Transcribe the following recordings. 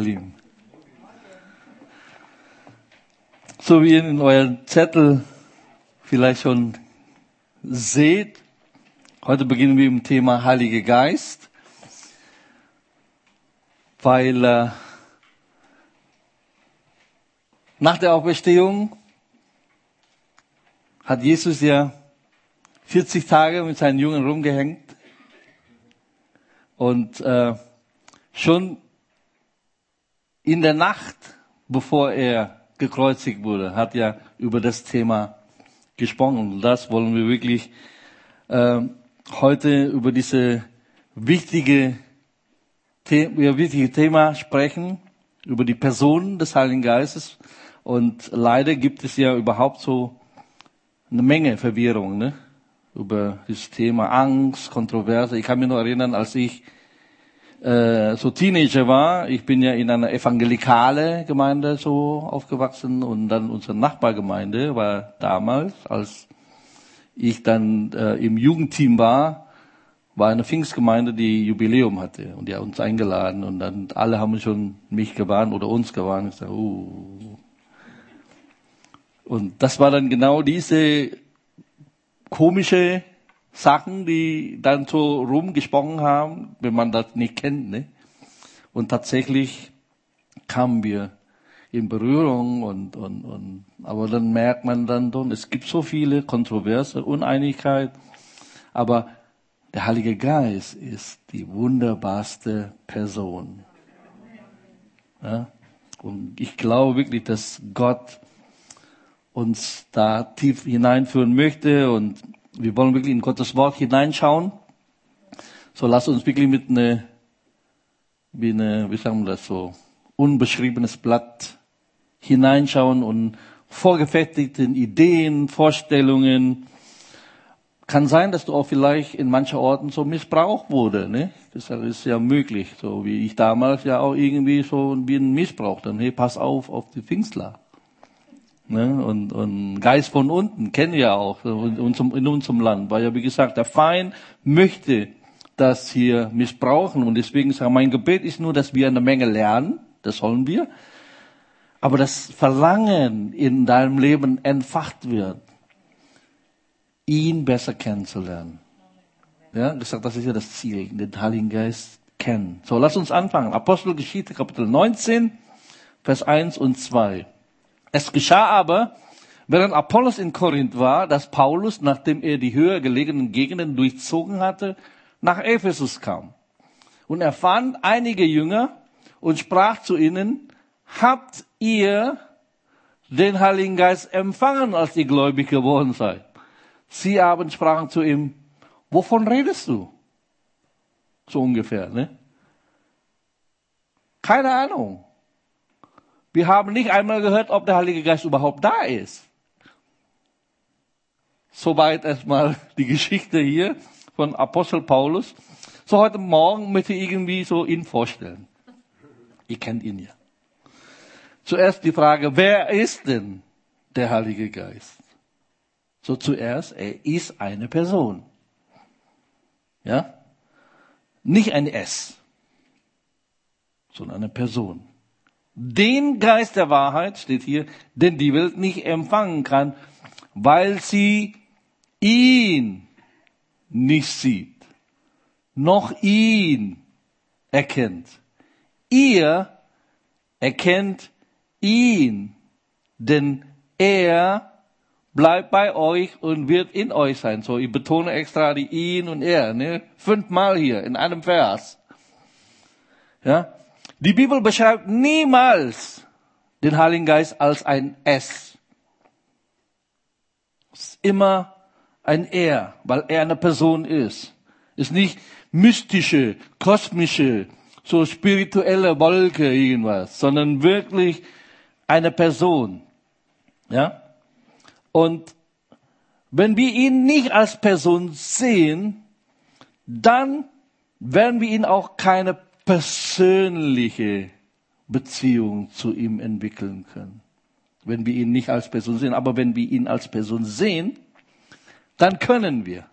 Lieben. So wie ihr in euren Zettel vielleicht schon seht, heute beginnen wir mit dem Thema Heiliger Geist, weil nach der Auferstehung hat Jesus ja 40 Tage mit seinen Jüngern rumgehängt und schon in der Nacht, bevor er gekreuzigt wurde, hat er über das Thema gesprochen. Und das wollen wir wirklich heute über diese wichtige Thema sprechen, über die Person des Heiligen Geistes. Und leider gibt es ja überhaupt so eine Menge Verwirrung, ne? Über das Thema Angst, Kontroverse. Ich kann mich noch erinnern, als ich so Teenager war, ich bin ja in einer evangelikale Gemeinde so aufgewachsen und dann unsere Nachbargemeinde war damals, als ich dann im Jugendteam war eine Pfingstgemeinde, die Jubiläum hatte und die hat uns eingeladen und dann alle haben schon mich gewarnt oder uns gewarnt. Ich sag, Und das war dann genau diese komische Sachen, die dann so rumgesprochen haben, wenn man das nicht kennt, ne? Und tatsächlich kamen wir in Berührung aber dann merkt man dann doch, es gibt so viele Kontroverse, Uneinigkeit, aber der Heilige Geist ist die wunderbarste Person. Ja? Und ich glaube wirklich, dass Gott uns da tief hineinführen möchte und wir wollen wirklich in Gottes Wort hineinschauen. So lasst uns wirklich mit wie sagen wir das so, unbeschriebenes Blatt hineinschauen und vorgefertigten Ideen, Vorstellungen. Kann sein, dass du auch vielleicht in manchen Orten so missbraucht wurde, ne? Das ist ja möglich, so wie ich damals ja auch irgendwie so wie ein Missbrauch. Dann, hey, pass auf die Pfingstler. Ne? Und Geist von unten kennen wir ja auch in unserem Land, weil ja wie gesagt, der Feind möchte das hier missbrauchen und deswegen sage mein Gebet ist nur, dass wir eine Menge lernen, das sollen wir, aber das Verlangen in deinem Leben entfacht wird, ihn besser kennenzulernen. Ja, gesagt, das ist ja das Ziel, den Heiligen Geist kennen. So, lass uns anfangen. Apostelgeschichte, Kapitel 19, Vers 1 und 2. Es geschah aber, während Apollos in Korinth war, dass Paulus, nachdem er die höher gelegenen Gegenden durchzogen hatte, nach Ephesus kam. Und er fand einige Jünger und sprach zu ihnen, habt ihr den Heiligen Geist empfangen, als ihr gläubig geworden seid? Sie aber sprachen zu ihm, wovon redest du? So ungefähr, ne? Keine Ahnung. Wir haben nicht einmal gehört, ob der Heilige Geist überhaupt da ist. Soweit erstmal die Geschichte hier von Apostel Paulus. So heute Morgen möchte ich irgendwie so ihn vorstellen. Ihr kennt ihn ja. Zuerst die Frage, wer ist denn der Heilige Geist? So zuerst, er ist eine Person. Ja? Nicht ein S, sondern eine Person. Den Geist der Wahrheit, steht hier, den die Welt nicht empfangen kann, weil sie ihn nicht sieht, noch ihn erkennt. Ihr erkennt ihn, denn er bleibt bei euch und wird in euch sein. So, ich betone extra die ihn und er, ne? 5-mal hier in einem Vers. Ja? Die Bibel beschreibt niemals den Heiligen Geist als ein S. Es ist immer ein Er, weil er eine Person ist. Es ist nicht mystische, kosmische, so spirituelle Wolke irgendwas, sondern wirklich eine Person. Ja? Und wenn wir ihn nicht als Person sehen, dann werden wir ihn auch keine persönliche Beziehung zu ihm entwickeln können. Wenn wir ihn nicht als Person sehen, aber wenn wir ihn als Person sehen, dann können wir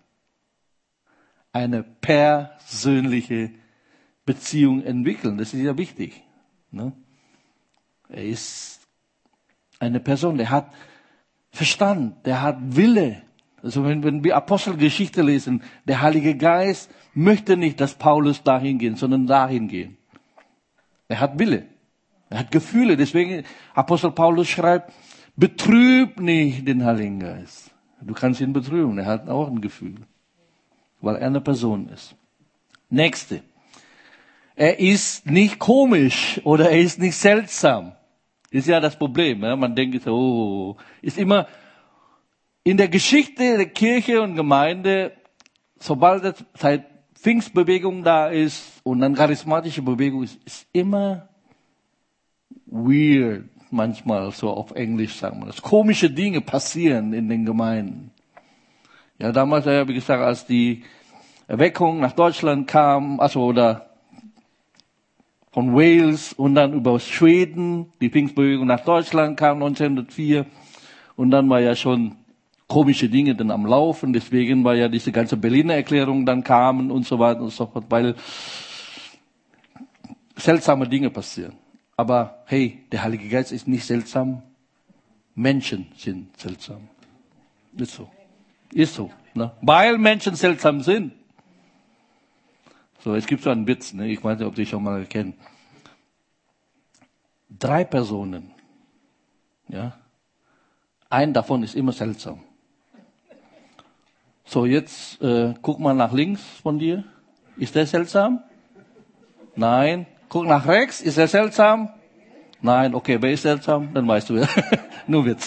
eine persönliche Beziehung entwickeln. Das ist ja wichtig. Ne? Er ist eine Person, der hat Verstand, der hat Wille. Also wenn wir Apostelgeschichte lesen, der Heilige Geist möchte nicht, dass Paulus dahin geht, sondern dahin gehen. Er hat Wille, er hat Gefühle. Deswegen Apostel Paulus schreibt, betrüb nicht den Heiligen Geist. Du kannst ihn betrüben, er hat auch ein Gefühl, weil er eine Person ist. Nächste. Er ist nicht komisch oder er ist nicht seltsam. Ist ja das Problem. Ja? Man denkt, oh, ist immer in der Geschichte der Kirche und Gemeinde, sobald es seit Pfingstbewegung da ist und dann charismatische Bewegung ist immer weird, manchmal so auf Englisch sagen wir das. Komische Dinge passieren in den Gemeinden. Ja, damals, wie gesagt, als die Erweckung nach Deutschland kam, oder von Wales und dann über Schweden, die Pfingstbewegung nach Deutschland kam 1904 und dann war ja schon komische Dinge dann am Laufen, deswegen war ja diese ganze Berliner Erklärung dann kamen und so weiter und so fort, weil seltsame Dinge passieren. Aber hey, der Heilige Geist ist nicht seltsam, Menschen sind seltsam. Ist so. Ist so. Ne? Weil Menschen seltsam sind. So, es gibt so einen Witz, ne? Ich weiß nicht, ob du schon mal kennst. 3 Personen, ja, ein davon ist immer seltsam. So, jetzt guck mal nach links von dir. Ist der seltsam? Nein. Guck nach rechts. Ist er seltsam? Nein. Okay, wer ist seltsam? Dann weißt du ja. Nur Witz.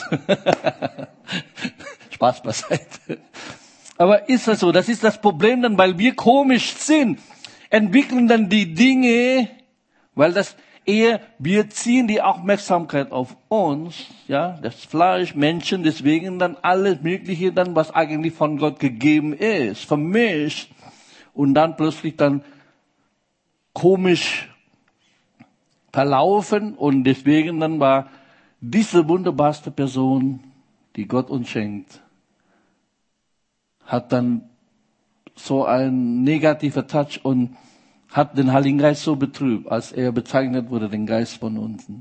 Spaß beiseite. Aber ist das so? Das ist das Problem dann, weil wir komisch sind. Entwickeln dann die Dinge, weil wir ziehen die Aufmerksamkeit auf uns, ja, das Fleisch, Menschen, deswegen dann alles Mögliche dann, was eigentlich von Gott gegeben ist, vermischt und dann plötzlich dann komisch verlaufen und deswegen dann war diese wunderbarste Person, die Gott uns schenkt, hat dann so ein negativer Touch und hat den Heiligen Geist so betrübt, als er bezeichnet wurde, den Geist von unten.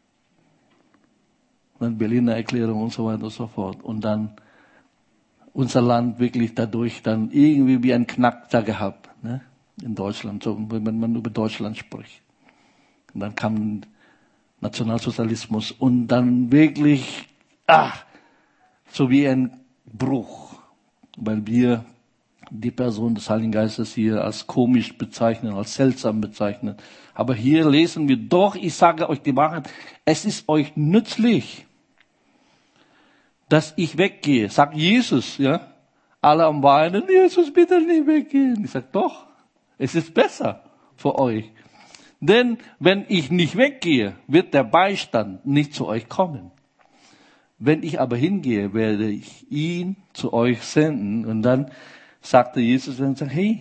Dann Berliner Erklärung und so weiter und so fort. Und dann unser Land wirklich dadurch dann irgendwie wie ein Knackter gehabt, ne? In Deutschland, so, wenn man über Deutschland spricht. Und dann kam Nationalsozialismus und dann wirklich, so wie ein Bruch, weil wir die Person des Heiligen Geistes hier als komisch bezeichnen, als seltsam bezeichnen. Aber hier lesen wir doch, ich sage euch die Wahrheit, es ist euch nützlich, dass ich weggehe. Sagt Jesus, ja. Alle am Weinen, Jesus, bitte nicht weggehen. Ich sage, doch, es ist besser für euch. Denn wenn ich nicht weggehe, wird der Beistand nicht zu euch kommen. Wenn ich aber hingehe, werde ich ihn zu euch senden. Und dann sagte Jesus und sagt, hey,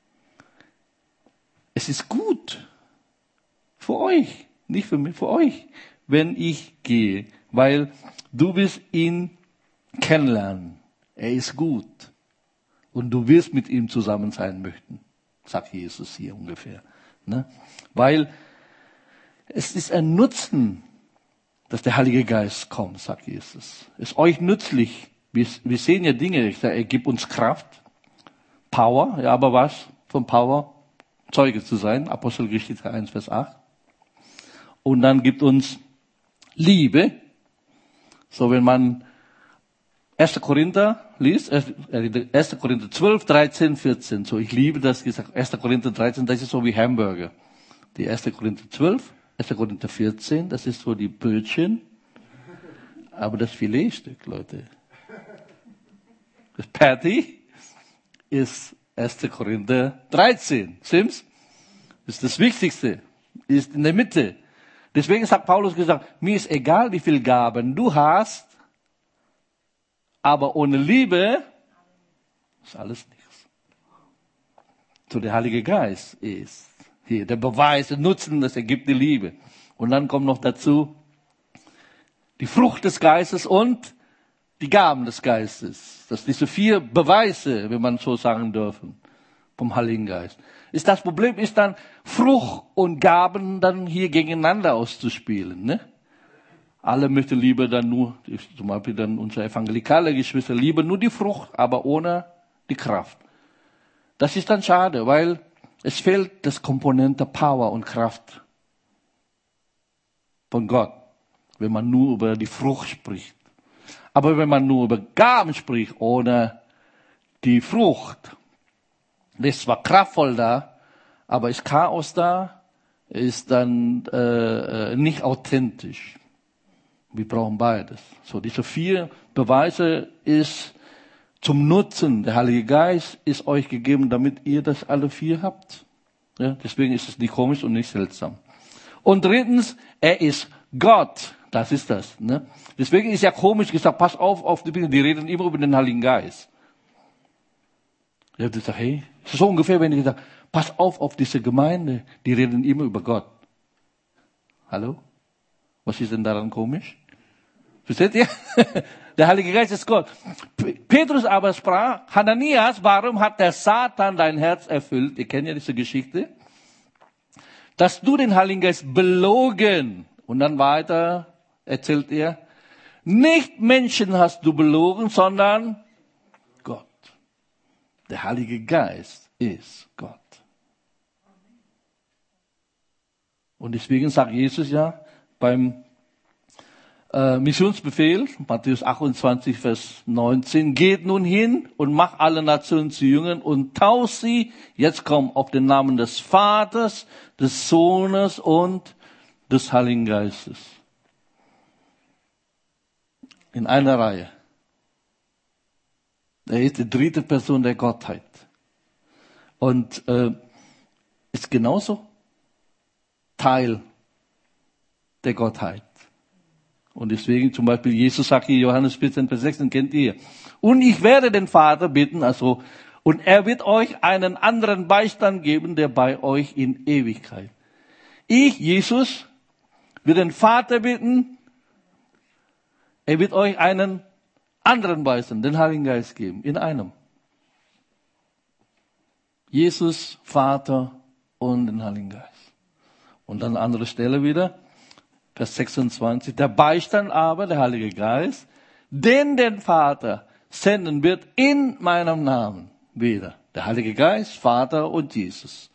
es ist gut für euch, nicht für mich, für euch, wenn ich gehe, weil du wirst ihn kennenlernen. Er ist gut und du wirst mit ihm zusammen sein möchten, sagt Jesus hier ungefähr. Ne? Weil es ist ein Nutzen, dass der Heilige Geist kommt, sagt Jesus. Es ist euch nützlich. Wir sehen ja Dinge, er gibt uns Kraft, Power, ja, aber was von Power? Zeuge zu sein, Apostelgeschichte 1, Vers 8. Und dann gibt uns Liebe. So, wenn man 1. Korinther liest, 1. Korinther 12, 13, 14. So, ich liebe das gesagt. 1. Korinther 13, das ist so wie Hamburger. Die 1. Korinther 12, 1. Korinther 14, das ist so die Brötchen. Aber das Filetstück, Leute. Das Patty ist 1. Korinther 13. Stimmt's? Das ist das Wichtigste. Ist in der Mitte. Deswegen hat Paulus gesagt, mir ist egal, wie viel Gaben du hast, aber ohne Liebe ist alles nichts. So der Heilige Geist ist hier der Beweis, der Nutzen, das ergibt die Liebe. Und dann kommt noch dazu die Frucht des Geistes und die Gaben des Geistes. Das sind diese 4 Beweise, wenn man so sagen dürfen, vom Heiligen Geist. Ist das Problem, ist dann Frucht und Gaben dann hier gegeneinander auszuspielen, ne? Alle möchten lieber dann nur, zum Beispiel dann unsere evangelikale Geschwister, lieber nur die Frucht, aber ohne die Kraft. Das ist dann schade, weil es fehlt das Komponente Power und Kraft von Gott, wenn man nur über die Frucht spricht. Aber wenn man nur über Gaben spricht, ohne die Frucht, ist zwar kraftvoll da, aber ist Chaos da, ist dann nicht authentisch. Wir brauchen beides. So, diese 4 Beweise ist zum Nutzen. Der Heilige Geist ist euch gegeben, damit ihr das alle 4 habt. Ja, deswegen ist es nicht komisch und nicht seltsam. Und drittens, er ist Gott. Das ist das. Ne? Deswegen ist ja komisch gesagt, pass auf die Dinge, die reden immer über den Heiligen Geist. Ja, du sagst, hey, es ist so ungefähr, wenn ich sage, pass auf diese Gemeinde, die reden immer über Gott. Hallo? Was ist denn daran komisch? Versteht ihr? Der Heilige Geist ist Gott. Petrus aber sprach, Hananias, warum hat der Satan dein Herz erfüllt? Ihr kennt ja diese Geschichte. Dass du den Heiligen Geist belogen. Und dann weiter erzählt er, nicht Menschen hast du belogen, sondern Gott. Der Heilige Geist ist Gott. Und deswegen sagt Jesus ja beim Missionsbefehl, Matthäus 28, Vers 19, geht nun hin und macht alle Nationen zu Jüngern und tauft sie, jetzt kommt auf den Namen des Vaters, des Sohnes und des Heiligen Geistes. In einer Reihe. Er ist die 3. Person der Gottheit. Und ist genauso Teil der Gottheit. Und deswegen zum Beispiel, Jesus sagt hier, Johannes 14, Vers 16, kennt ihr. Und ich werde den Vater bitten, und er wird euch einen anderen Beistand geben, der bei euch in Ewigkeit. Ich, Jesus, will den Vater bitten, er wird euch einen anderen Beistand, den Heiligen Geist geben, in einem. Jesus, Vater und den Heiligen Geist. Und dann andere Stelle wieder. Vers 26, der Beistand aber, der Heilige Geist, den Vater senden wird in meinem Namen wieder. Der Heilige Geist, Vater und Jesus.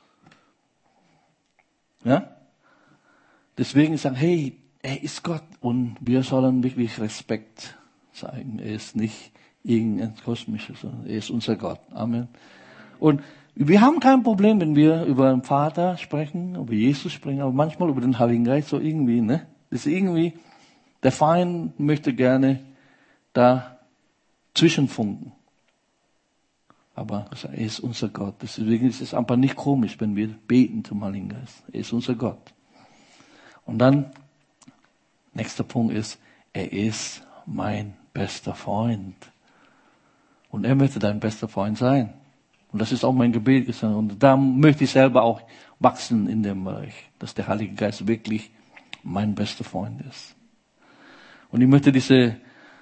Ja? Deswegen sagen, hey, er ist Gott und wir sollen wirklich Respekt zeigen. Er ist nicht irgendein kosmisches, sondern er ist unser Gott. Amen. Und wir haben kein Problem, wenn wir über den Vater sprechen, über Jesus sprechen, aber manchmal über den Heiligen Geist so irgendwie, ne? Das ist irgendwie, der Feind möchte gerne da zwischenfunken. Aber er ist unser Gott. Deswegen ist es einfach nicht komisch, wenn wir beten zum Heiligen Geist. Er ist unser Gott. Und dann, nächster Punkt ist, er ist mein bester Freund. Und er möchte dein bester Freund sein. Und das ist auch mein Gebet. Und da möchte ich selber auch wachsen in dem Bereich, dass der Heilige Geist wirklich mein bester Freund ist. Und ich möchte diese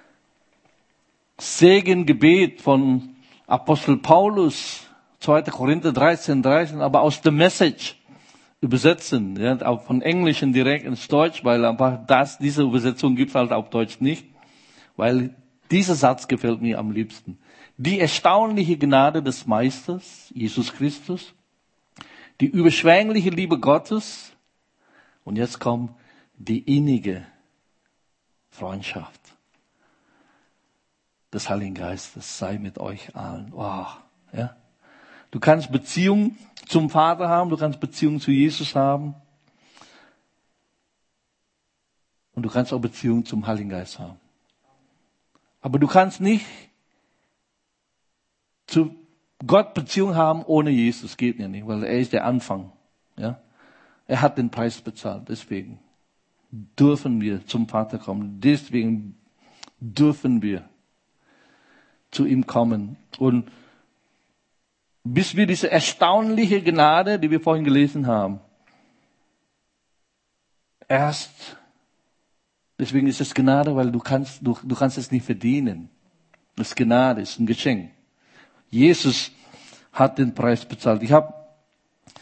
Segengebet von Apostel Paulus, 2. Korinther 13, aber aus der Message übersetzen, ja, auch von Englischen direkt ins Deutsch, weil einfach diese Übersetzung gibt es halt auf Deutsch nicht, weil dieser Satz gefällt mir am liebsten. Die erstaunliche Gnade des Meisters, Jesus Christus, die überschwängliche Liebe Gottes, und jetzt kommt die innige Freundschaft des Heiligen Geistes sei mit euch allen. Wow, ja. Du kannst Beziehung zum Vater haben, du kannst Beziehung zu Jesus haben. Und du kannst auch Beziehung zum Heiligen Geist haben. Aber du kannst nicht zu Gott Beziehung haben ohne Jesus. Geht ja nicht, weil er ist der Anfang. Ja. Er hat den Preis bezahlt, deswegen dürfen wir zum Vater kommen. Deswegen dürfen wir zu ihm kommen. Und bis wir diese erstaunliche Gnade, die wir vorhin gelesen haben, deswegen ist es Gnade, weil du kannst es nicht verdienen. Das ist Gnade, ist ein Geschenk. Jesus hat den Preis bezahlt. Ich habe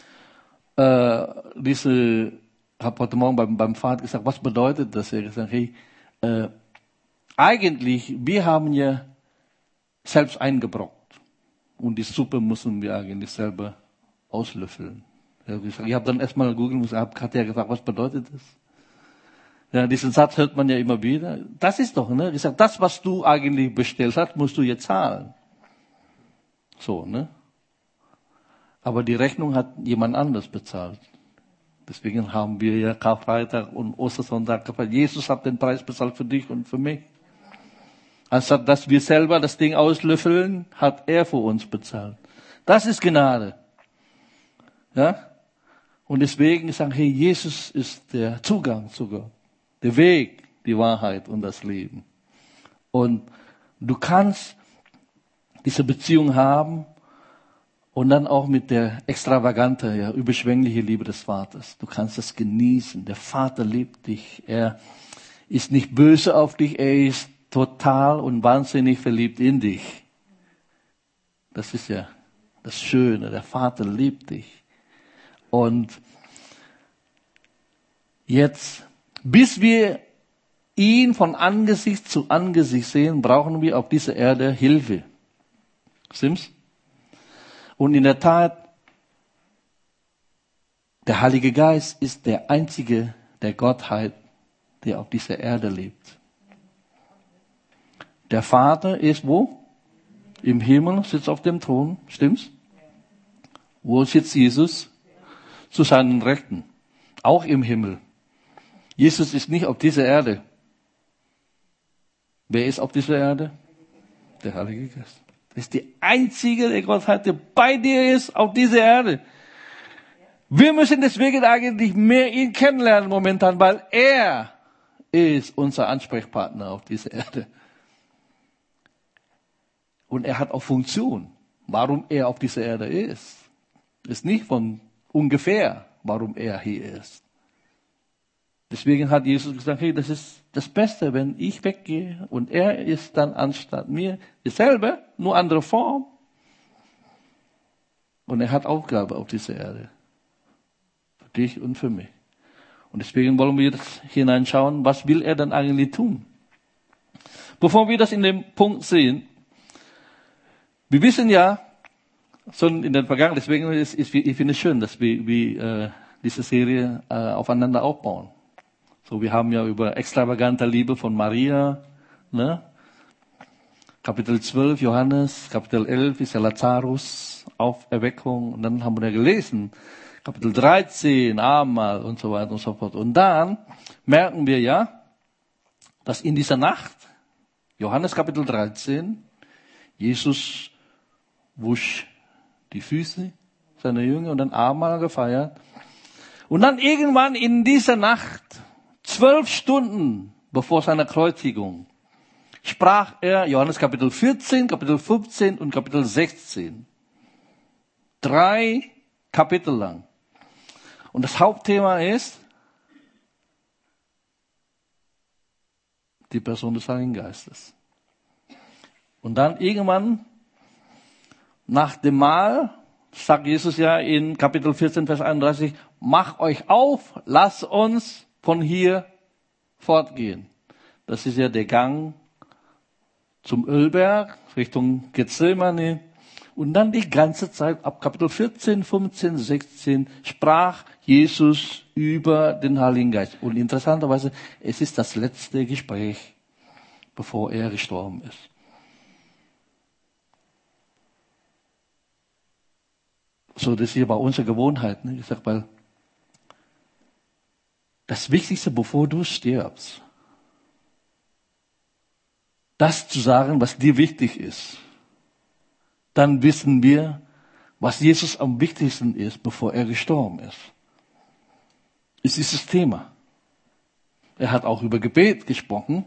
habe heute Morgen beim Vater gesagt, was bedeutet das? Er hat gesagt, hey, eigentlich, wir haben ja selbst eingebrockt. Und die Suppe müssen wir eigentlich selber auslöffeln. Ich habe dann erstmal googeln müssen, hat er gefragt, was bedeutet das? Ja, diesen Satz hört man ja immer wieder. Das ist doch, ne? Ich sag, das, was du eigentlich bestellt hast, musst du jetzt zahlen. So, ne? Aber die Rechnung hat jemand anders bezahlt. Deswegen haben wir ja Karfreitag und Ostersonntag gefeiert. Jesus hat den Preis bezahlt für dich und für mich. Anstatt dass wir selber das Ding auslöffeln, hat er für uns bezahlt. Das ist Gnade. Ja? Und deswegen sagen, hey, Jesus ist der Zugang zu Gott. Der Weg, die Wahrheit und das Leben. Und du kannst diese Beziehung haben und dann auch mit der extravagante, ja, überschwängliche Liebe des Vaters. Du kannst es genießen. Der Vater liebt dich. Er ist nicht böse auf dich. Er ist total und wahnsinnig verliebt in dich. Das ist ja das Schöne. Der Vater liebt dich. Und jetzt, bis wir ihn von Angesicht zu Angesicht sehen, brauchen wir auf dieser Erde Hilfe. Stimmt's? Und in der Tat, der Heilige Geist ist der einzige der Gottheit, der auf dieser Erde lebt. Der Vater ist wo? Im Himmel, sitzt auf dem Thron. Stimmt's? Wo sitzt Jesus? Zu seinen Rechten. Auch im Himmel. Jesus ist nicht auf dieser Erde. Wer ist auf dieser Erde? Der Heilige Geist. Das ist die einzige der Gottheit, der bei dir ist auf dieser Erde. Wir müssen deswegen eigentlich mehr ihn kennenlernen momentan, weil er ist unser Ansprechpartner auf dieser Erde. Und er hat auch Funktion, warum er auf dieser Erde ist. Ist nicht von ungefähr, warum er hier ist. Deswegen hat Jesus gesagt, hey, das ist das Beste, wenn ich weggehe und er ist dann anstatt mir dasselbe, nur andere Form. Und er hat Aufgabe auf dieser Erde. Für dich und für mich. Und deswegen wollen wir jetzt hineinschauen, was will er dann eigentlich tun? Bevor wir das in dem Punkt sehen, wir wissen ja, schon in der Vergangenheit, deswegen ich finde es schön, dass wir diese Serie aufeinander aufbauen. So, wir haben ja über extravagante Liebe von Maria, ne? Kapitel 12, Johannes, Kapitel 11 ist ja Lazarus, Auferweckung, und dann haben wir ja gelesen, Kapitel 13, Abendmahl und so weiter und so fort. Und dann merken wir ja, dass in dieser Nacht, Johannes Kapitel 13, Jesus wusch die Füße seiner Jünger und dann Abendmahl gefeiert. Und dann irgendwann in dieser Nacht, 12 Stunden bevor seiner Kreuzigung, sprach er Johannes Kapitel 14, Kapitel 15 und Kapitel 16. 3 Kapitel lang. Und das Hauptthema ist die Person des Heiligen Geistes. Und dann irgendwann nach dem Mahl sagt Jesus ja in Kapitel 14, Vers 31, macht euch auf, lasst uns von hier fortgehen. Das ist ja der Gang zum Ölberg, Richtung Gethsemane. Und dann die ganze Zeit, ab Kapitel 14, 15, 16, sprach Jesus über den Heiligen Geist. Und interessanterweise, es ist das letzte Gespräch, bevor er gestorben ist. So, das ist aber unsere Gewohnheit, ne? Ich sag mal, das Wichtigste, bevor du stirbst, das zu sagen, was dir wichtig ist, dann wissen wir, was Jesus am wichtigsten ist, bevor er gestorben ist. Ist dieses Thema. Er hat auch über Gebet gesprochen.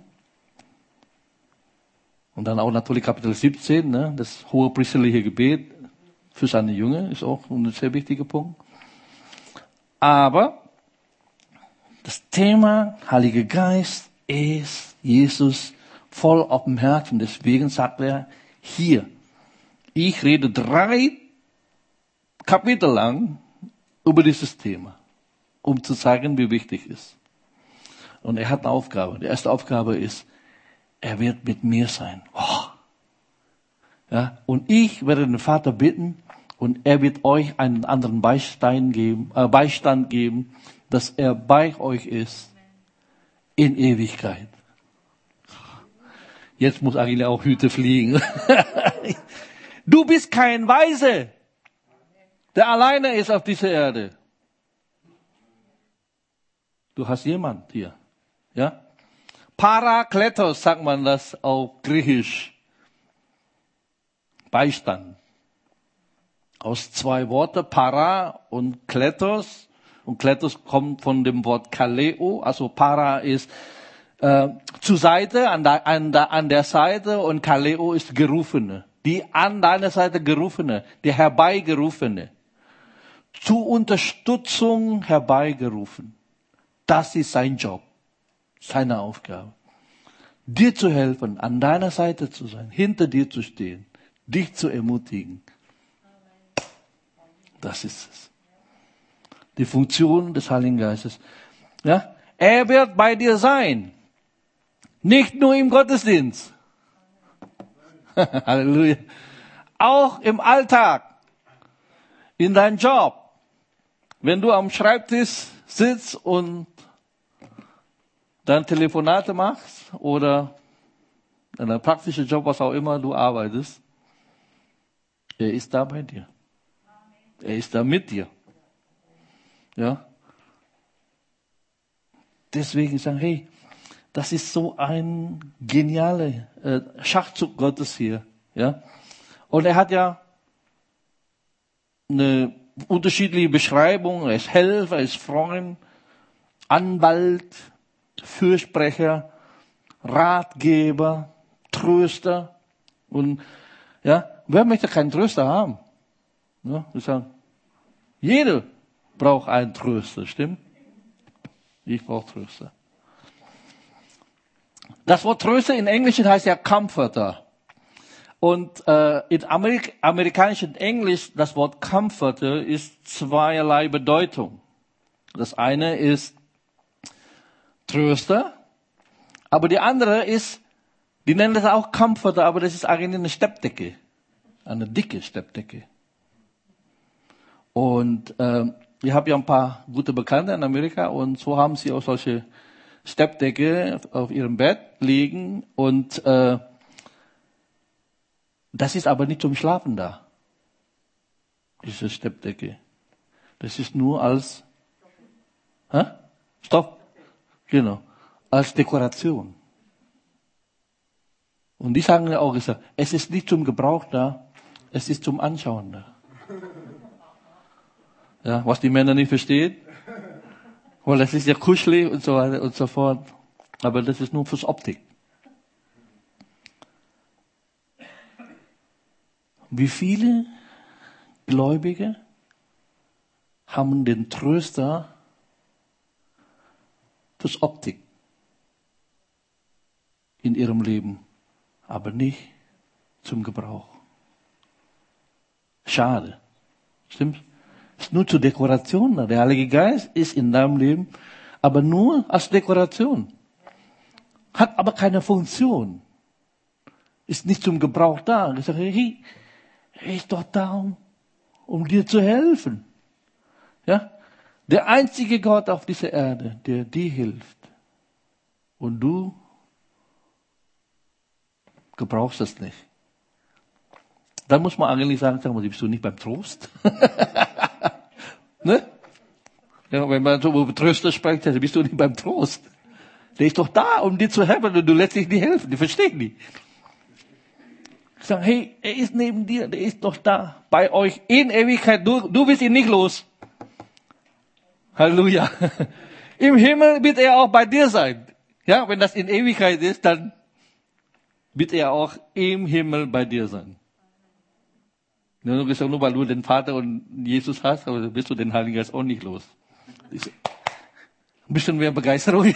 Und dann auch natürlich Kapitel 17, ne, das hohepriesterliche Gebet für seine Jünger ist auch ein sehr wichtiger Punkt. Aber das Thema Heiliger Geist ist Jesus voll auf dem Herzen. Deswegen sagt er hier, ich rede 3 Kapitel lang über dieses Thema, um zu zeigen, wie wichtig es ist. Und er hat eine Aufgabe. Die erste Aufgabe ist, er wird mit mir sein. Oh. Ja, und ich werde den Vater bitten, und er wird euch einen anderen Beistand geben, dass er bei euch ist in Ewigkeit. Jetzt muss eigentlich auch Hüte fliegen. Du bist kein Weise, der alleine ist auf dieser Erde. Du hast jemand hier. Ja? Parakletos sagt man das auf Griechisch. Beistand. Aus zwei Worten, para und kletos. Und kletos kommt von dem Wort kaleo. Also para ist zur Seite, an der Seite, und kaleo ist Gerufene. Die an deiner Seite Gerufene, die Herbeigerufene. Zur Unterstützung herbeigerufen. Das ist sein Job, seine Aufgabe. Dir zu helfen, an deiner Seite zu sein, hinter dir zu stehen, dich zu ermutigen. Das ist es. Die Funktion des Heiligen Geistes. Ja? Er wird bei dir sein. Nicht nur im Gottesdienst. Halleluja. Auch im Alltag. In deinem Job. Wenn du am Schreibtisch sitzt und dann Telefonate machst oder einen praktischen Job, was auch immer du arbeitest, er ist da bei dir. Er ist da mit dir. Ja. Deswegen sagen, hey, das ist so ein genialer Schachzug Gottes hier. Ja. Und er hat ja eine unterschiedliche Beschreibung. Er ist Helfer, er ist Freund, Anwalt, Fürsprecher, Ratgeber, Tröster. Und ja, wer möchte keinen Tröster haben? Ja, wir sagen, jeder braucht einen Tröster, stimmt? Ich brauche Tröster. Das Wort Tröster in Englisch heißt ja Comforter. Und in amerikanischen Englisch, das Wort Comforter ist zweierlei Bedeutung. Das eine ist Tröster, aber die andere ist, die nennen das auch Comforter, aber das ist eigentlich eine Steppdecke. Eine dicke Steppdecke. Und ich habe ja ein paar gute Bekannte in Amerika und so haben sie auch solche Steppdecke auf ihrem Bett liegen und das ist aber nicht zum Schlafen da, diese Steppdecke. Das ist nur als Stoff, genau, als Dekoration. Und die sagen ja auch, es ist nicht zum Gebrauch da, es ist zum Anschauen da. Ja, was die Männer nicht verstehen, weil das ist ja kuschelig und so weiter und so fort. Aber das ist nur fürs Optik. Wie viele Gläubige haben den Tröster fürs Optik in ihrem Leben, aber nicht zum Gebrauch. Schade. Stimmt's? Ist nur zur Dekoration da. Der Heilige Geist ist in deinem Leben, aber nur als Dekoration. Hat aber keine Funktion. Ist nicht zum Gebrauch da. Ich sage, hey, er ist doch da, um dir zu helfen. Ja? Der einzige Gott auf dieser Erde, der dir hilft. Und du gebrauchst es nicht. Dann muss man eigentlich sagen, bist du nicht beim Trost? Ne? Ja, wenn man so über Tröster spricht, dann bist du nicht beim Trost. Der ist doch da, um dir zu helfen und du lässt dich nicht helfen. Die verstehen nicht. Ich sage, hey, er ist neben dir, der ist doch da, bei euch in Ewigkeit. Du bist ihn nicht los. Halleluja. Im Himmel wird er auch bei dir sein. Ja, wenn das in Ewigkeit ist, dann wird er auch im Himmel bei dir sein. Nur gesagt, nur weil du den Vater und Jesus hast, aber bist du den Heiligen Geist auch nicht los. Ein bisschen mehr Begeisterung.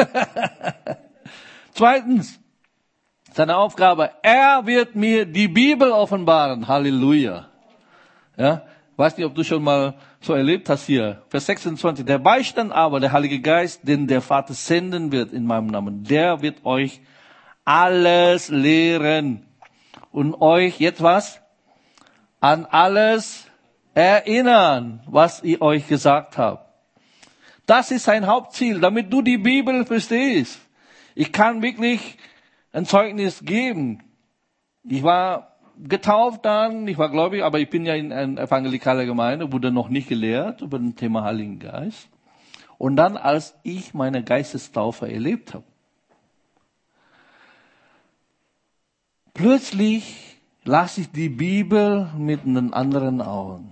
Zweitens, seine Aufgabe, er wird mir die Bibel offenbaren. Halleluja. Ja, Weiß nicht, ob du schon mal so erlebt hast hier. Vers 26. Der Beistand aber, der Heilige Geist, den der Vater senden wird in meinem Namen, der wird euch alles lehren und euch jetzt was? An alles erinnern, was ich euch gesagt habe. Das ist sein Hauptziel, damit du die Bibel verstehst. Ich kann wirklich ein Zeugnis geben. Ich war getauft dann, ich war gläubig, aber ich bin ja in einer evangelikaler Gemeinde, wurde noch nicht gelehrt über das Thema Heiligen Geist. Und dann, als ich meine Geistestaufe erlebt habe, plötzlich las ich die Bibel mit einem anderen Augen.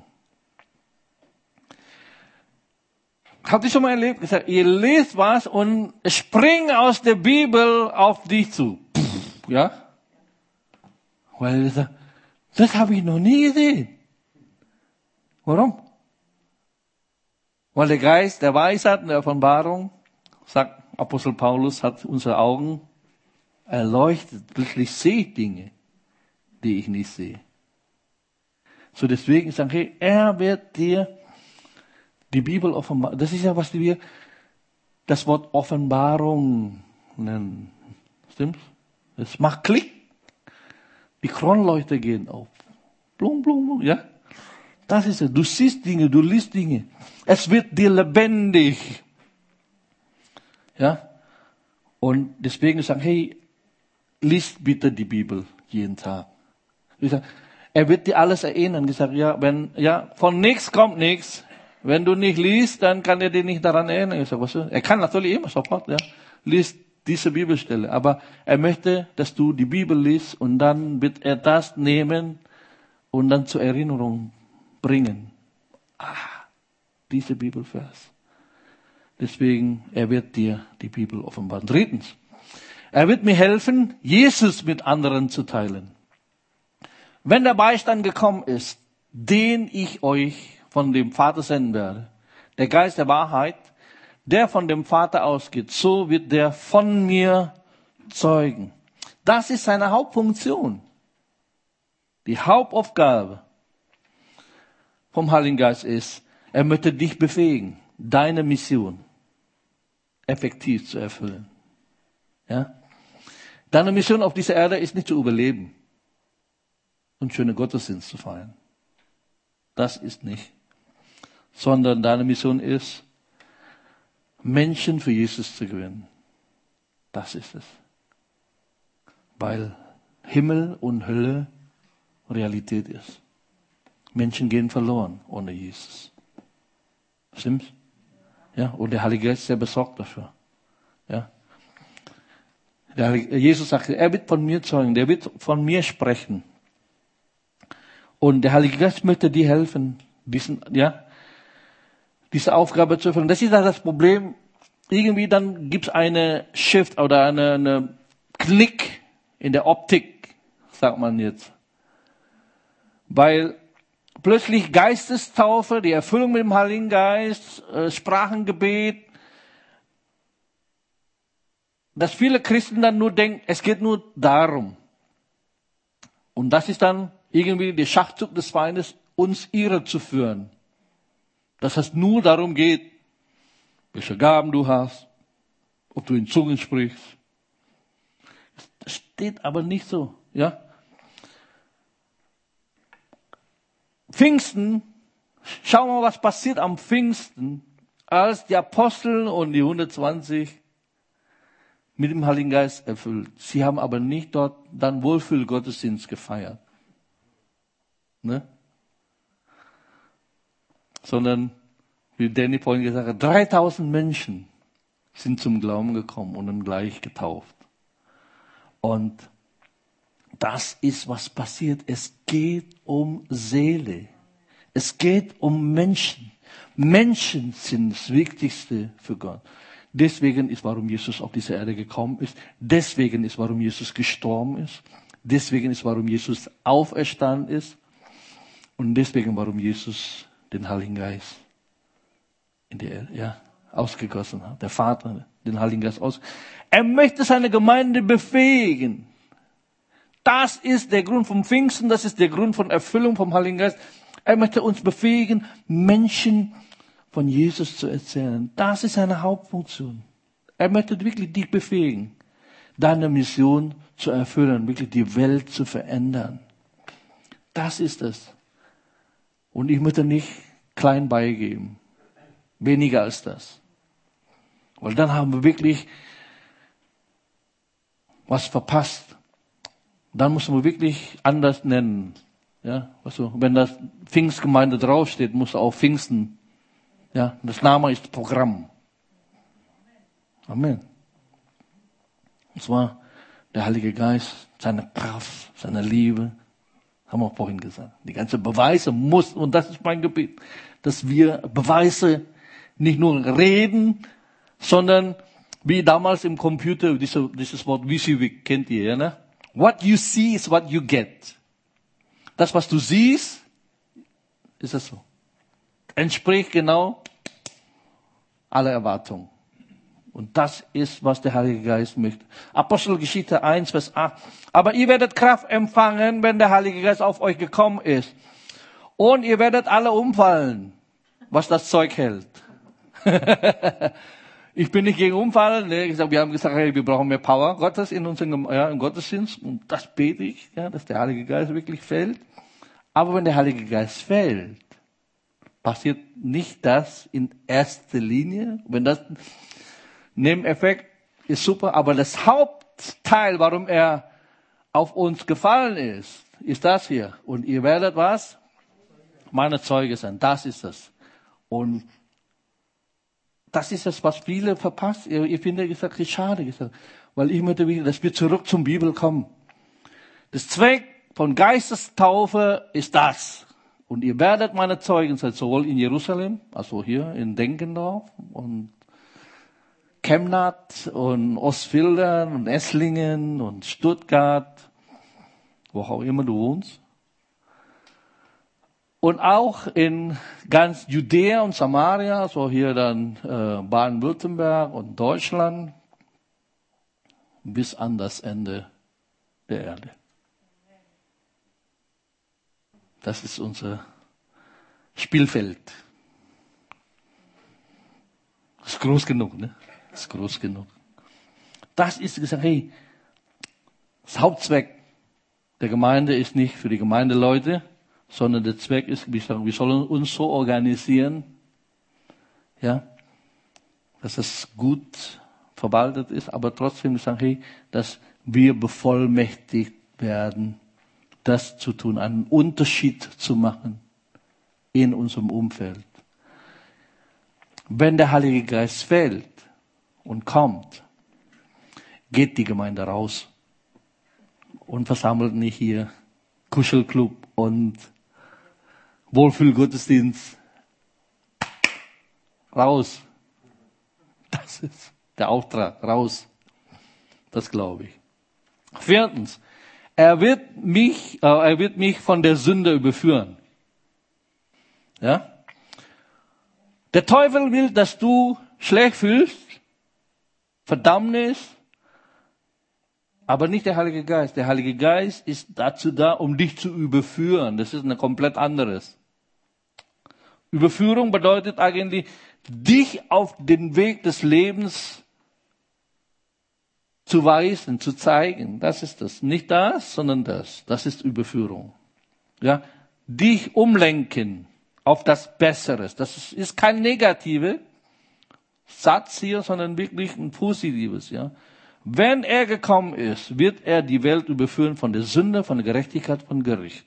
Habt ihr schon mal erlebt? Gesagt, ihr lest was und es springt aus der Bibel auf dich zu. Ja? Weil das habe ich noch nie gesehen. Warum? Weil der Geist der Weisheit und der Offenbarung, sagt Apostel Paulus, hat unsere Augen erleuchtet. Plötzlich sehe ich Dinge, die ich nicht sehe. So deswegen sage ich, er wird dir die Bibel offenbaren. Das ist ja, was wir das Wort Offenbarung nennen. Stimmt's? Es macht Klick. Die Kronleuchter gehen auf. Blum, blum, blum, ja? Das ist es. Du siehst Dinge, du liest Dinge. Es wird dir lebendig. Ja? Und deswegen sagen, hey, lies bitte die Bibel jeden Tag. Ich sage, er wird dir alles erinnern. Ich sage, von nichts kommt nichts. Wenn du nicht liest, dann kann er dich nicht daran erinnern. Ich sage, was? Er kann natürlich immer sofort, ja. Lies diese Bibelstelle. Aber er möchte, dass du die Bibel liest und dann wird er das nehmen und dann zur Erinnerung bringen. Diese Bibelvers. Deswegen, er wird dir die Bibel offenbaren. Drittens, er wird mir helfen, Jesus mit anderen zu teilen. Wenn der Beistand gekommen ist, den ich euch von dem Vater senden werde, der Geist der Wahrheit, der von dem Vater ausgeht, so wird der von mir zeugen. Das ist seine Hauptfunktion. Die Hauptaufgabe vom Heiligen Geist ist, er möchte dich befähigen, deine Mission effektiv zu erfüllen. Ja? Deine Mission auf dieser Erde ist nicht zu überleben und schöne Gottesdienste zu feiern. Das ist nicht. Sondern deine Mission ist, Menschen für Jesus zu gewinnen. Das ist es. Weil Himmel und Hölle Realität ist. Menschen gehen verloren ohne Jesus. Stimmt's? Ja, und der Heilige Geist ist sehr besorgt dafür. Ja. Jesus sagte, er wird von mir zeugen, der wird von mir sprechen. Und der Heilige Geist möchte dir helfen, diese Aufgabe zu erfüllen. Das ist das Problem. Irgendwie dann gibt's eine Shift oder eine Klick in der Optik, sagt man jetzt. Weil plötzlich Geistestaufe, die Erfüllung mit dem Heiligen Geist, Sprachengebet, dass viele Christen dann nur denken, es geht nur darum. Und das ist dann irgendwie der Schachzug des Feindes, uns irre zu führen. Dass es nur darum geht, welche Gaben du hast, ob du in Zungen sprichst. Das steht aber nicht so, ja. Pfingsten, schau mal, was passiert am Pfingsten, als die Apostel und die 120 mit dem Heiligen Geist erfüllt. Sie haben aber nicht dort dann Wohlfühlgottesdienst gefeiert. Ne? Sondern, wie Danny vorhin gesagt hat, 3000 Menschen sind zum Glauben gekommen und dann gleich getauft. Und das ist, was passiert. Es geht um Seele. Es geht um Menschen. Menschen sind das Wichtigste für Gott. Deswegen ist, warum Jesus auf diese Erde gekommen ist. Deswegen ist, warum Jesus gestorben ist. Deswegen ist, warum Jesus auferstanden ist. Und deswegen, warum Jesus den Heiligen Geist in die Erde, ausgegossen hat. Der Vater, den Heiligen Geist Er möchte seine Gemeinde befähigen. Das ist der Grund vom Pfingsten, das ist der Grund von Erfüllung vom Heiligen Geist. Er möchte uns befähigen, Menschen von Jesus zu erzählen. Das ist seine Hauptfunktion. Er möchte wirklich dich befähigen, deine Mission zu erfüllen, wirklich die Welt zu verändern. Das ist es. Und ich möchte nicht klein beigeben. Weniger als das. Weil dann haben wir wirklich was verpasst. Dann muss man wirklich anders nennen. Ja, also, wenn das Pfingstgemeinde draufsteht, muss auch Pfingsten. Ja, das Name ist Programm. Amen. Und zwar der Heilige Geist, seine Kraft, seine Liebe, haben wir vorhin gesagt. Die ganzen Beweise muss, und das ist mein Gebet, dass wir Beweise nicht nur reden, sondern wie damals im Computer, dieses Wort WYSIWYG kennt ihr, ja, ne? What you see is what you get. Das, was du siehst, ist es so. Entspricht genau aller Erwartungen. Und das ist, was der Heilige Geist möchte. Apostelgeschichte 1, Vers 8. Aber ihr werdet Kraft empfangen, wenn der Heilige Geist auf euch gekommen ist. Und ihr werdet alle umfallen, was das Zeug hält. Ich bin nicht gegen Umfallen. Ne? Wir haben gesagt, hey, wir brauchen mehr Power Gottes in unserem im Gottesdienst. Und das bete ich, ja, dass der Heilige Geist wirklich fällt. Aber wenn der Heilige Geist fällt, passiert nicht das in erster Linie. Wenn das Nebeneffekt ist super, aber das Hauptteil, warum er auf uns gefallen ist das hier. Und ihr werdet was? Meine Zeuge sein. Das ist es. Und das ist es, was viele verpasst. Ich finde, gesagt, ist schade gesagt. Weil ich möchte, dass wir zurück zum Bibel kommen. Das Zweck von Geistestaufe ist das. Und ihr werdet meine Zeugen sein, sowohl in Jerusalem, also hier in Denkendorf und Chemnat und Ostfildern und Esslingen und Stuttgart, wo auch immer du wohnst. Und auch in ganz Judäa und Samaria, so hier dann Baden-Württemberg und Deutschland, bis an das Ende der Erde. Das ist unser Spielfeld. Das ist groß genug, ne? Das ist groß genug. Das ist gesagt, hey, das Hauptzweck der Gemeinde ist nicht für die Gemeindeleute, sondern der Zweck ist, wir sollen uns so organisieren, ja, dass es gut verwaltet ist, aber trotzdem sagen, hey, dass wir bevollmächtigt werden, das zu tun, einen Unterschied zu machen in unserem Umfeld. Wenn der Heilige Geist fällt und kommt, geht die Gemeinde raus und versammelt nicht hier Kuschelclub und Wohlfühlgottesdienst. Raus. Das ist der Auftrag. Raus. Das glaube ich. Viertens. Er wird mich von der Sünde überführen. Ja? Der Teufel will, dass du schlecht fühlst, Verdammnis, aber nicht der Heilige Geist. Der Heilige Geist ist dazu da, um dich zu überführen. Das ist ein komplett anderes. Überführung bedeutet eigentlich, dich auf den Weg des Lebens zu weisen, zu zeigen. Das ist das. Nicht das, sondern das. Das ist Überführung. Ja? Dich umlenken auf das Besseres. Das ist kein negativer Satz hier, sondern wirklich ein positives, ja. Wenn er gekommen ist, wird er die Welt überführen von der Sünde, von der Gerechtigkeit, von Gericht.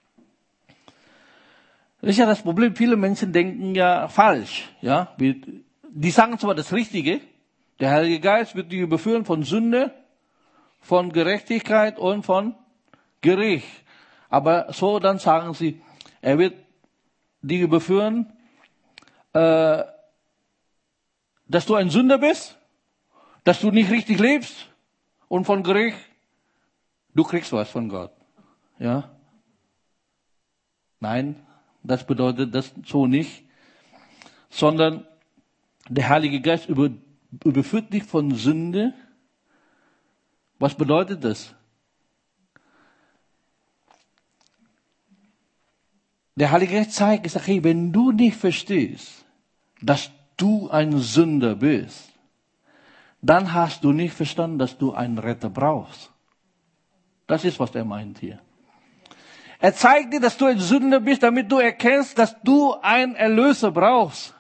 Das ist ja das Problem. Viele Menschen denken ja falsch, ja. Die sagen zwar das Richtige, der Heilige Geist wird die überführen von Sünde, von Gerechtigkeit und von Gericht. Aber so dann sagen sie, er wird die überführen, dass du ein Sünder bist, dass du nicht richtig lebst und von Gericht, du kriegst was von Gott. Ja? Nein, das bedeutet das so nicht, sondern der Heilige Geist überführt dich von Sünde. Was bedeutet das? der Heilige Geist zeigt, ich sage, hey, wenn du nicht verstehst, dass du ein Sünder bist, dann hast du nicht verstanden, dass du einen Retter brauchst. Das ist, was er meint hier. Er zeigt dir, dass du ein Sünder bist, damit du erkennst, dass du einen Erlöser brauchst.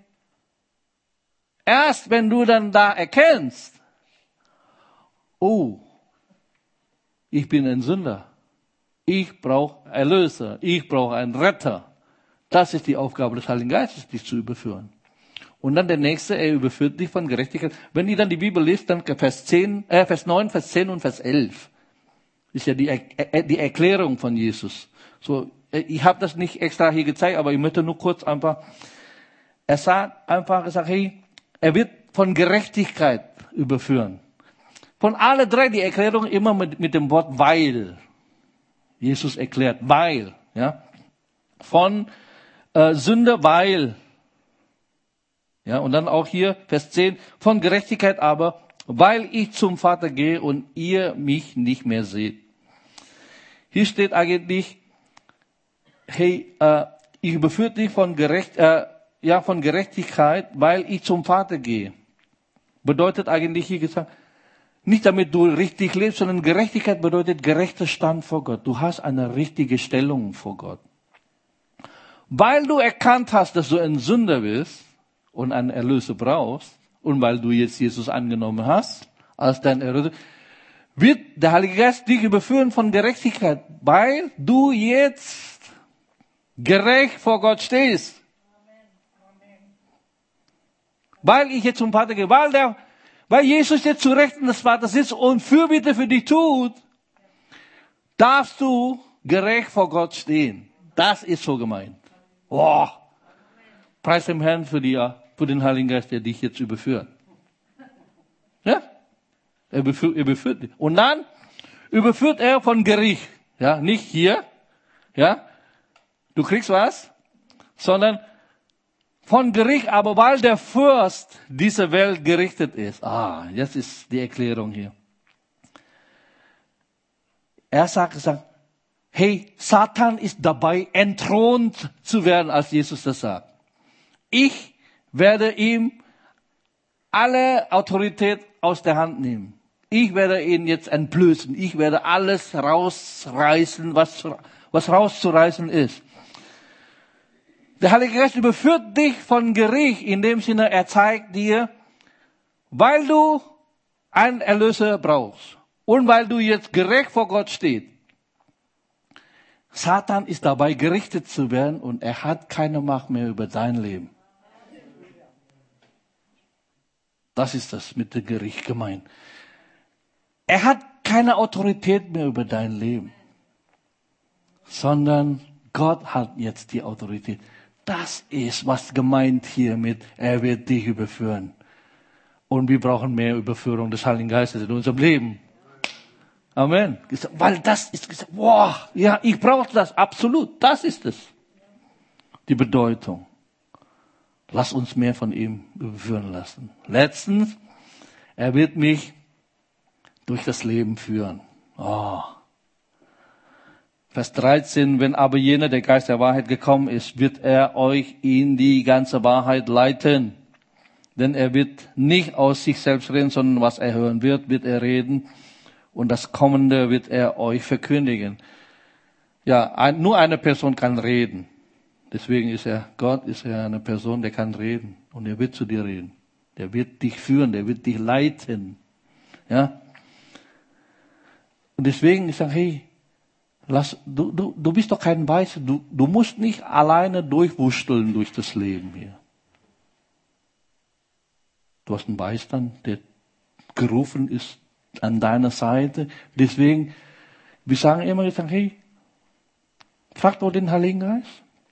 Erst wenn du dann da erkennst, oh, ich bin ein Sünder. Ich brauche Erlöser. Ich brauche einen Retter. Das ist die Aufgabe des Heiligen Geistes, dich zu überführen. Und dann der nächste, er überführt dich von Gerechtigkeit. Wenn ihr dann die Bibel liest, dann Vers 9, Vers 10 und Vers 11. Ist ja die Erklärung von Jesus. So, ich habe das nicht extra hier gezeigt, aber ich möchte nur kurz einfach, er sagt einfach, hey, er wird von Gerechtigkeit überführen. Von alle drei die Erklärung immer mit dem Wort weil. Jesus erklärt, weil, ja. Von Sünde, weil. Ja, und dann auch hier, Vers 10, von Gerechtigkeit aber, weil ich zum Vater gehe und ihr mich nicht mehr seht. Hier steht eigentlich, hey, ich überführe dich von Gerechtigkeit, weil ich zum Vater gehe. Bedeutet eigentlich hier gesagt, nicht damit du richtig lebst, sondern Gerechtigkeit bedeutet gerechter Stand vor Gott. Du hast eine richtige Stellung vor Gott. Weil du erkannt hast, dass du ein Sünder bist und einen Erlöser brauchst, und weil du jetzt Jesus angenommen hast, als dein Erlöser, wird der Heilige Geist dich überführen von Gerechtigkeit, weil du jetzt gerecht vor Gott stehst. Weil ich jetzt zum Vater gehe, weil Jesus jetzt zu Rechten des Vaters sitzt und Fürbitte für dich tut, darfst du gerecht vor Gott stehen. Das ist so gemeint. Oh, preis dem Herrn für den Heiligen Geist, der dich jetzt überführt. Ja? Er überführt dich. Und dann überführt er von Gericht. Ja, nicht hier. Ja? Du kriegst was, sondern von Gericht, aber weil der Fürst dieser Welt gerichtet ist. Jetzt ist die Erklärung hier. Er sagt, hey, Satan ist dabei, entthront zu werden, als Jesus das sagt. Ich werde ihm alle Autorität aus der Hand nehmen. Ich werde ihn jetzt entblößen. Ich werde alles rausreißen, was rauszureißen ist. Der Heilige Geist überführt dich von Gericht, in dem Sinne, er zeigt dir, weil du einen Erlöser brauchst und weil du jetzt gerecht vor Gott stehst. Satan ist dabei, gerichtet zu werden und er hat keine Macht mehr über dein Leben. Das ist das mit dem Gericht gemeint. Er hat keine Autorität mehr über dein Leben, sondern Gott hat jetzt die Autorität. Das ist, was gemeint hier mit, er wird dich überführen. Und wir brauchen mehr Überführung des Heiligen Geistes in unserem Leben. Amen. Weil das ist, wow, ja, ich brauche das, absolut, das ist es. Die Bedeutung. Lass uns mehr von ihm überführen lassen. Letztens, er wird mich durch das Leben führen. Vers 13, wenn aber jener, der Geist der Wahrheit gekommen ist, wird er euch in die ganze Wahrheit leiten. Denn er wird nicht aus sich selbst reden, sondern was er hören wird er reden. Und das Kommende wird er euch verkündigen. Ja, nur eine Person kann reden. Deswegen Gott ist eine Person, der kann reden. Und er wird zu dir reden. Der wird dich führen, der wird dich leiten. Ja. Und deswegen, ich sage, hey, du bist doch kein Weißer. Du musst nicht alleine durchwursteln durch das Leben hier. Du hast einen Beistand, der gerufen ist an deiner Seite. Deswegen, wir sagen immer, hey, frag doch den Heiligen Geist,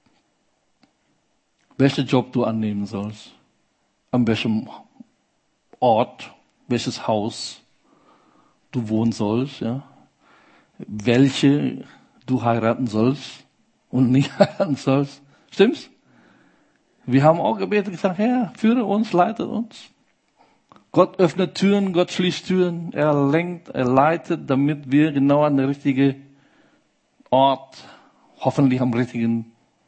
welchen Job du annehmen sollst, an welchem Ort, welches Haus du wohnen sollst, ja, welche du heiraten sollst und nicht heiraten sollst. Stimmt's? Wir haben auch gebetet und gesagt, Herr, führe uns, leite uns. Gott öffnet Türen, Gott schließt Türen, er lenkt, er leitet, damit wir genau an den richtigen Ort, hoffentlich am richtigen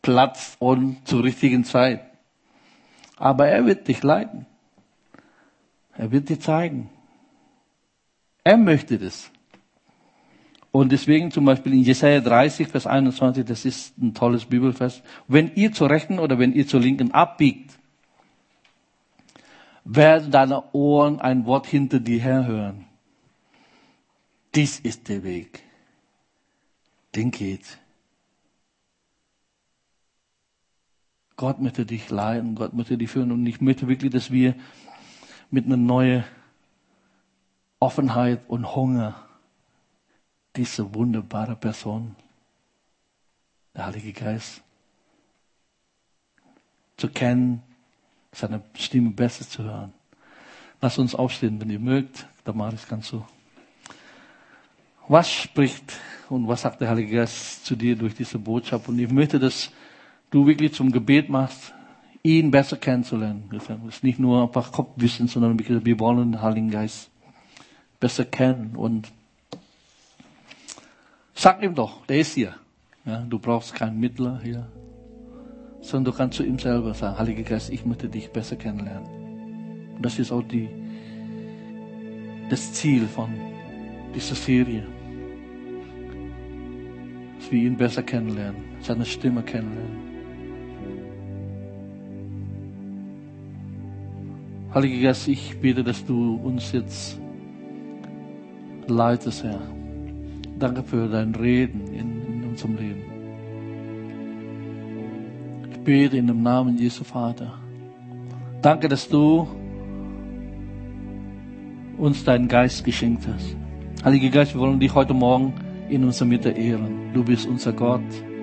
Platz und zur richtigen Zeit. Aber er wird dich leiten. Er wird dir zeigen. Er möchte das. Und deswegen zum Beispiel in Jesaja 30, Vers 21, das ist ein tolles Bibelvers. Wenn ihr zur Rechten oder wenn ihr zur Linken abbiegt, werden deine Ohren ein Wort hinter dir herhören. Dies ist der Weg. Den geht. Gott möchte dich leiten, Gott möchte dich führen. Und ich möchte wirklich, dass wir mit einer neuen Offenheit und Hunger diese wunderbare Person, der Heilige Geist, zu kennen, seine Stimme besser zu hören. Lass uns aufstehen, wenn ihr mögt. Damaris, kannst du. Was spricht und was sagt der Heilige Geist zu dir durch diese Botschaft? Und ich möchte, dass du wirklich zum Gebet machst, ihn besser kennenzulernen. Das ist nicht nur einfach Kopfwissen, sondern wir wollen den Heiligen Geist besser kennen. Und sag ihm doch, der ist hier. Ja, du brauchst keinen Mittler hier, sondern du kannst zu ihm selber sagen, Heiliger Geist, ich möchte dich besser kennenlernen. Und das ist auch das Ziel von dieser Serie. Dass wir ihn besser kennenlernen, seine Stimme kennenlernen. Heiliger Geist, ich bete, dass du uns jetzt leitest, Herr. Danke für dein Reden in unserem Leben. Ich bete in dem Namen Jesu Vater. Danke, dass du uns deinen Geist geschenkt hast. Heiliger Geist, wir wollen dich heute Morgen in unserer Mitte ehren. Du bist unser Gott.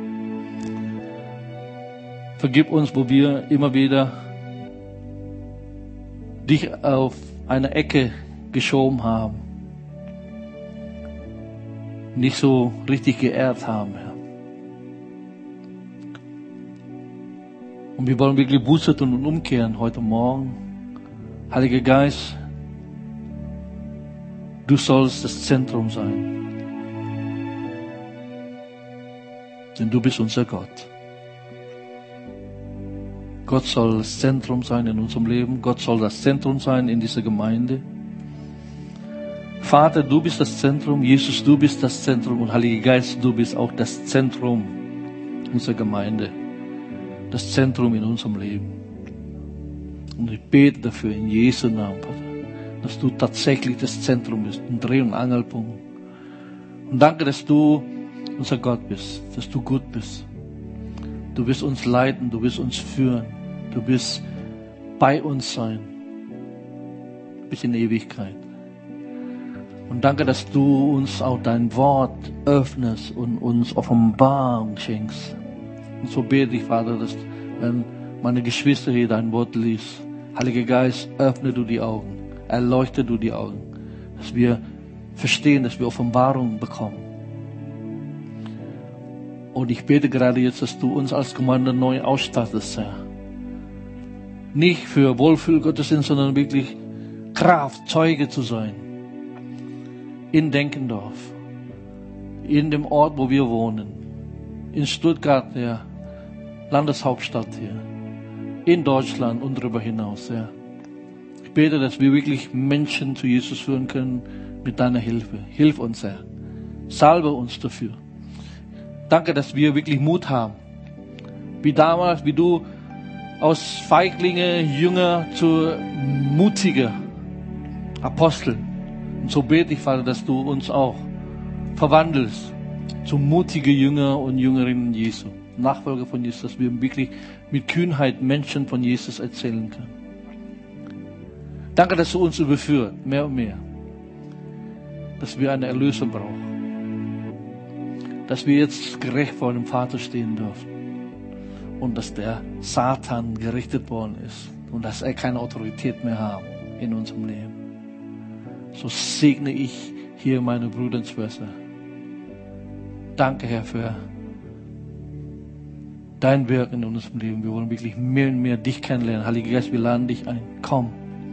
Vergib uns, wo wir immer wieder dich auf eine Ecke geschoben haben. Nicht so richtig geehrt haben, Herr. Und wir wollen wirklich Buße tun und umkehren heute Morgen. Heiliger Geist, du sollst das Zentrum sein. Denn du bist unser Gott. Gott soll das Zentrum sein in unserem Leben. Gott soll das Zentrum sein in dieser Gemeinde. Vater, du bist das Zentrum. Jesus, du bist das Zentrum. Und Heiliger Geist, du bist auch das Zentrum unserer Gemeinde. Das Zentrum in unserem Leben. Und ich bete dafür in Jesu Namen, Vater, dass du tatsächlich das Zentrum bist, ein Dreh- und Angelpunkt. Und danke, dass du unser Gott bist, dass du gut bist. Du wirst uns leiten, du wirst uns führen, du wirst bei uns sein, bis in Ewigkeit. Und danke, dass du uns auch dein Wort öffnest und uns Offenbarung schenkst. Und so bete ich, Vater, dass wenn meine Geschwister hier dein Wort liest, Heiliger Geist, öffne du die Augen, erleuchte du die Augen, dass wir verstehen, dass wir Offenbarung bekommen. Und ich bete gerade jetzt, dass du uns als Gemeinde neu ausstattest, Herr. Nicht für Wohlfühlgottesdienst, sondern wirklich Kraft, Zeuge zu sein. In Denkendorf, in dem Ort, wo wir wohnen, in Stuttgart, der Landeshauptstadt hier, in Deutschland und darüber hinaus, Herr. Ich bete, dass wir wirklich Menschen zu Jesus führen können mit deiner Hilfe. Hilf uns, Herr. Salbe uns dafür. Danke, dass wir wirklich Mut haben. Wie damals, wie du aus Feiglinge, Jünger zu mutiger Apostel. Und so bete ich, Vater, dass du uns auch verwandelst zu mutige Jünger und Jüngerinnen Jesu. Nachfolger von Jesus, dass wir wirklich mit Kühnheit Menschen von Jesus erzählen können. Danke, dass du uns überführst, mehr und mehr. Dass wir eine Erlösung brauchen. Dass wir jetzt gerecht vor dem Vater stehen dürfen. Und dass der Satan gerichtet worden ist. Und dass er keine Autorität mehr hat in unserem Leben. So segne ich hier meine Brüder und Schwestern. Danke, Herr, für dein Wirken in unserem Leben. Wir wollen wirklich mehr und mehr dich kennenlernen. Heiliger Geist, wir laden dich ein. Komm.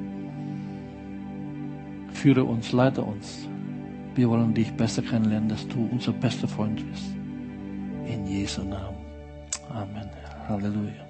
Führe uns, leite uns. Wir wollen dich besser kennenlernen, dass du unser bester Freund bist. In Jesu Namen. Amen. Halleluja.